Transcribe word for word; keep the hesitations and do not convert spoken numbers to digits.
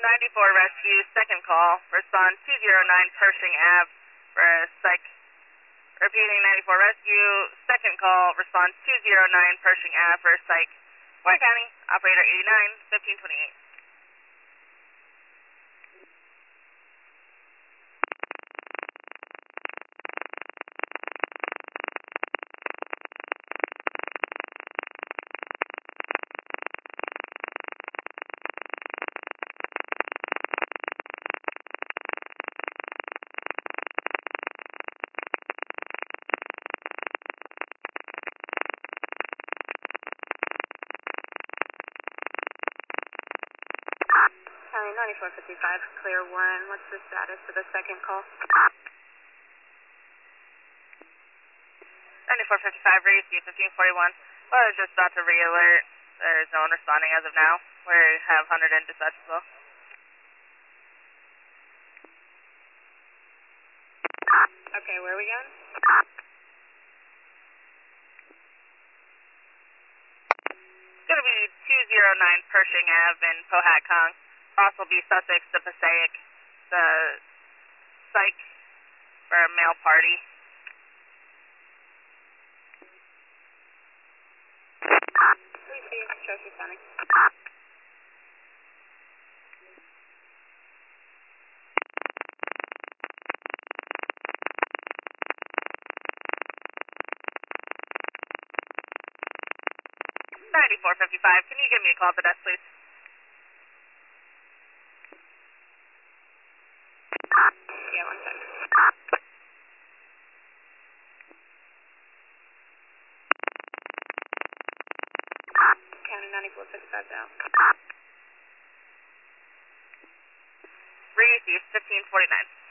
ninety-four Rescue, second call. Respond two zero nine Pershing Ave for psych. Repeating ninety-four Rescue, second call. Respond two zero nine Pershing Ave for psych. Warren County, operator eighty-nine, fifteen twenty-eight. County ninety-four fifty-five, clear Warren. What's the status of the second call? ninety-four fifty-five, Rescue, fifteen forty-one. Well, I was just about to re-alert. There's no one responding as of now. We have one hundred in dispatch as well. Okay, where are we going? It's going to be two zero nine Pershing Ave in Pohatcong. Also be Sussex, the Passaic, the psych for a male party. Please see, Chelsea County. ninety-four fifty-five, can you give me a call at the desk, please? Yeah, one second. County ninety-four fifty-five down. Receive fifteen forty-nine.